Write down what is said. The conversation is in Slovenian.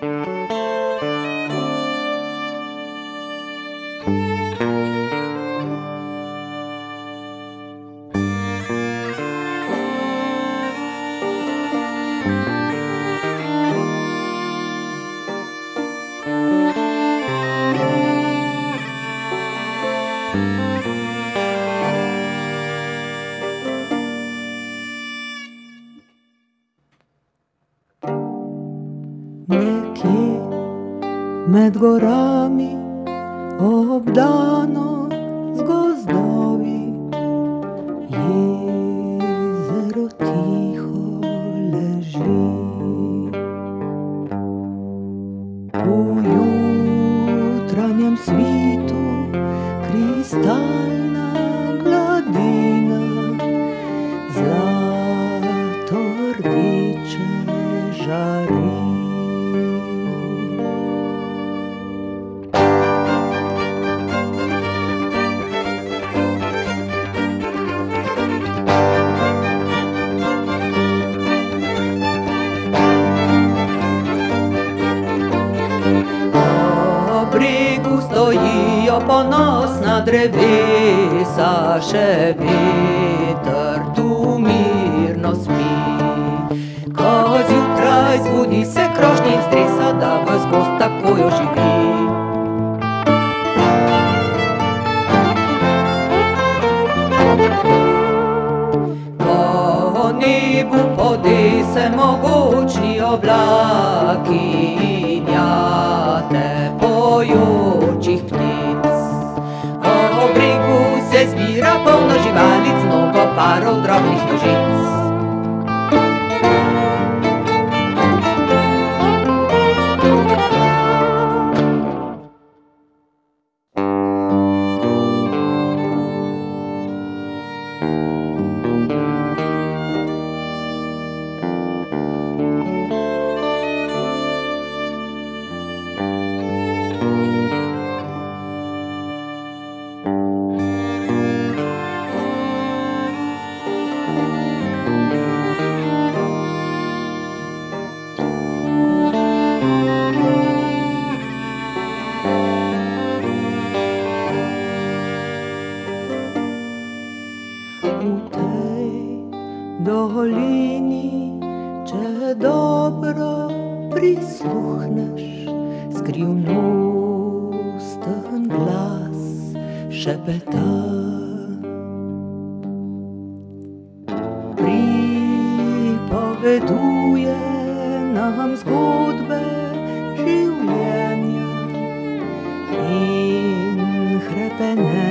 Nekje med gorami, obdano z gozdovi, jezero tiho leži. V jutranjem svitu kristalna gladina, zlato rdeče žari. Stojijo ponosna drevesa, še veter tu mirno spi. Ko zjutraj zbudi se krošnja in stresa, da ves gozd takoj oživi. Po nebu pode se mogočni oblaki in jate pojočih ptic. Ob bregu se zbira polno živalic, mnogo parov drobnih nožic. V tej dolini, če dobro prisluhneš, skrivnosten glas šepeta. Pripoveduje nam zgodbe življenja in hrepene.